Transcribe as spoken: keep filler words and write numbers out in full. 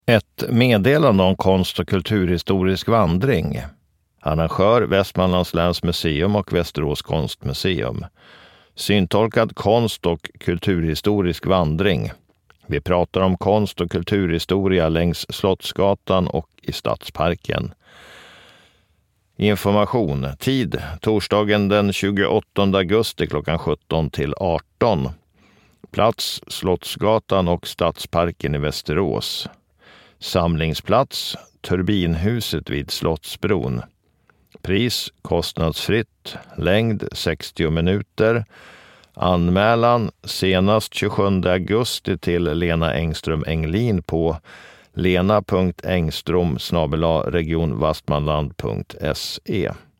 Ett meddelande om konst- och kulturhistorisk vandring. Arrangör Västmanlands läns museum och Västerås konstmuseum. Syntolkad konst- och kulturhistorisk vandring. Vi pratar om konst- och kulturhistoria längs Slottsgatan och i Stadsparken. Information. Tid. Torsdagen den tjugoåttonde augusti klockan sjutton till arton. Plats. Slottsgatan och Stadsparken i Västerås. Samlingsplats. Turbinhuset vid Slottsbron. Pris. Kostnadsfritt. Längd sextio minuter. Anmälan senast tjugosjunde augusti till Lena Engström Englin på lena punkt engström snabel-a regionvastmanland punkt se.